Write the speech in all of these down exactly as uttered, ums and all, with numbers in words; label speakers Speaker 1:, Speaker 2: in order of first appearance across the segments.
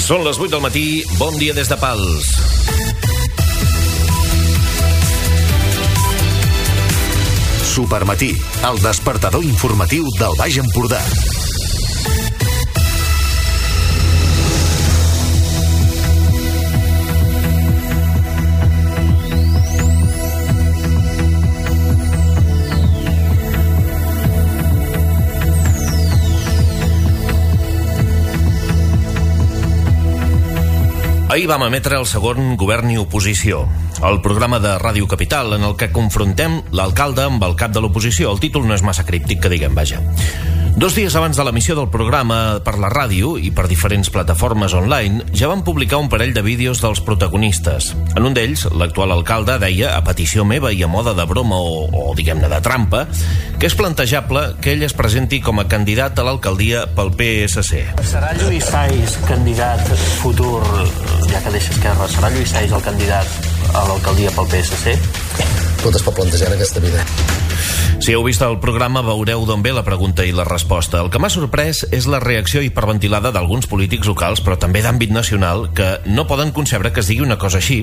Speaker 1: Són les vuit del matí, bon dia des de Pals.
Speaker 2: Supermatí, el despertador informatiu del Baix Empordà.
Speaker 1: Ahir vam emetre el segon Govern i Oposició, el programa de Ràdio Capital en el que confrontem l'alcalde amb el cap de l'oposició. El títol no és massa críptic, que diguem, vaja. Dos dies abans de l'emissió del programa per la ràdio i per diferents plataformes online, ja van publicar un parell de vídeos dels protagonistes. En un d'ells, l'actual alcalde deia, a petició meva i a moda de broma o, o diguem-ne, de trampa, que és plantejable que ell es presenti com a candidat a l'alcaldia pel P S C.
Speaker 3: Serà Lluís Sais candidat futur, ja que deixa Esquerra, serà Lluís Sais el candidat a l'alcaldia pel P S C?
Speaker 4: Tot es pot plantejar en aquesta vida.
Speaker 1: Si heu vist el programa veureu d'on ve la pregunta i la resposta. El que m'ha sorprès és la reacció hiperventilada d'alguns polítics locals, però també d'àmbit nacional, que no poden concebre que es digui una cosa així.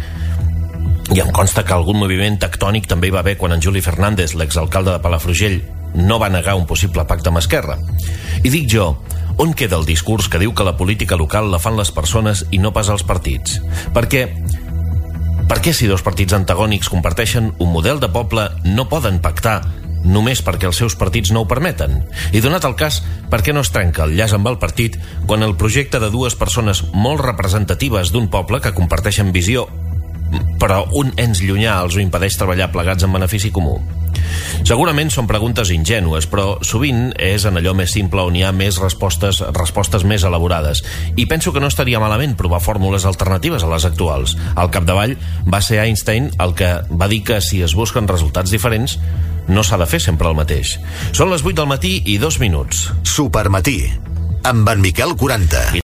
Speaker 1: I em consta que algun moviment tectònic també hi va haver quan en Juli Fernández, l'exalcalde de Palafrugell, no va negar un possible pacte amb Esquerra. I dic jo, on queda el discurs que diu que la política local la fan les persones i no pas els partits? Perquè... Per què si dos partits antagònics comparteixen un model de poble no poden pactar només perquè els seus partits no ho permeten? I donat el cas, per què no es trenca el llaç amb el partit quan el projecte de dues persones molt representatives d'un poble que comparteixen visió, però un ens llunyà els ho impedeix treballar plegats en benefici comú? Segurament són preguntes ingènues, però sovint és en allò més simple on hi ha més respostes, respostes més elaborades. I penso que no estaria malament provar fórmules alternatives a les actuals. Al capdavall va ser Einstein el que va dir que si es busquen resultats diferents no s'ha de fer sempre el mateix. Són les vuit del matí i dos minuts.
Speaker 2: Supermatí, amb en Miquel quaranta.